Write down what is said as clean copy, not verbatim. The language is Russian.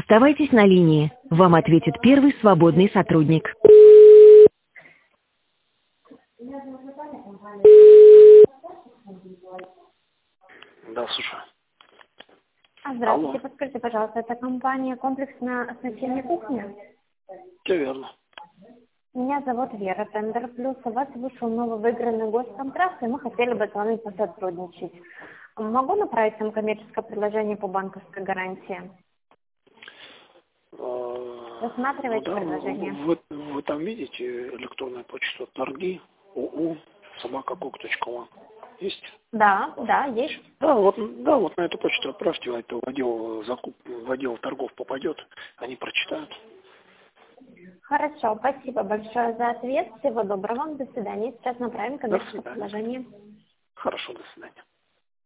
Оставайтесь на линии. Вам ответит первый свободный сотрудник. Да, слушай. Здравствуйте, Алло. подскажите, пожалуйста, это компания «Комплексное оснащение кухни»? Все верно. Меня зовут Вера, Тендер Плюс. У вас вышел новый выигранный госконтракт, и мы хотели бы с вами посотрудничать. Могу направить вам коммерческое предложение по банковской гарантии? Рассматривайте предложение. Вы там видите электронную почту торги uu@cook.com. Есть? Да, есть. Да, вот на эту почту отправьте, это в отдел торгов попадет, они прочитают. Хорошо, спасибо большое за ответ. Всего доброго вам, до свидания. Сейчас направим До коммерческое свидания. предложение. Хорошо, до свидания.